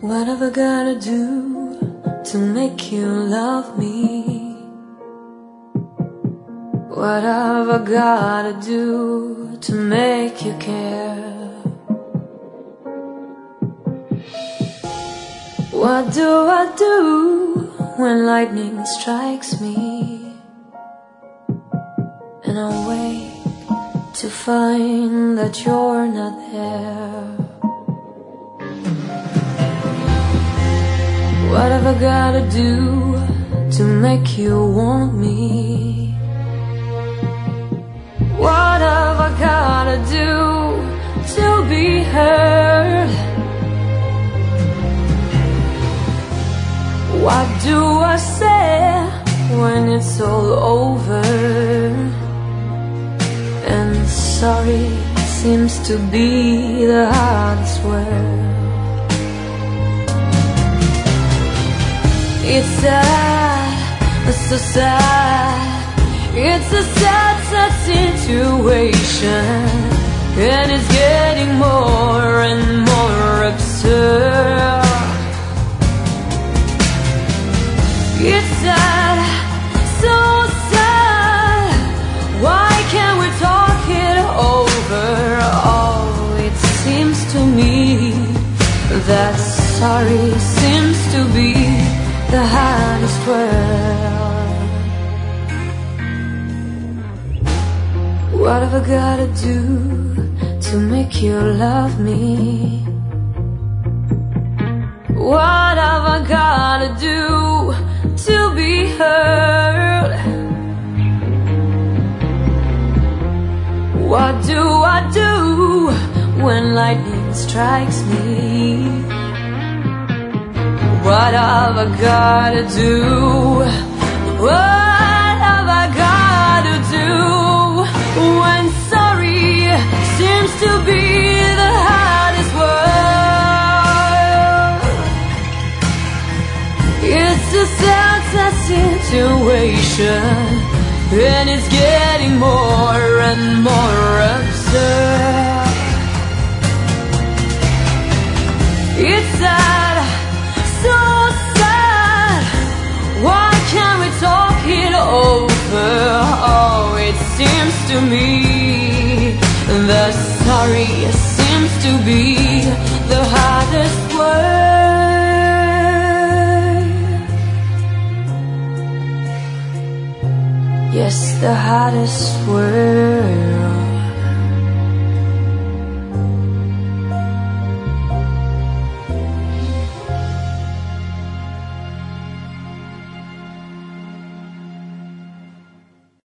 What have I gotta do to make you love me? What have I gotta do to make you care? What do I do when lightning strikes me and I wake to find that you're not there? What have I gotta do to make you want me? What have I gotta do to be heard? What do I say when it's all over? And sorry seems to be the hardest word. It's sad, it's so sad. It's a sad, sad situation, and it's getting more and more absurd. It's sad, so sad. Why can't we talk it over? Oh, it seems to me that sorry seems to be the hardest word. What have I gotta do to make you love me? What have I gotta do to be heard? What do I do when lightning strikes me? What have I gotta do? What have I gotta do when sorry seems to be the hardest word? It's a sad, sad situation, and it's getting more and more absurd. It's sad, so sad. Why can't we talk it over? Oh, it seems to me that sorry seems to be the hardest word. Yes, the hardest word.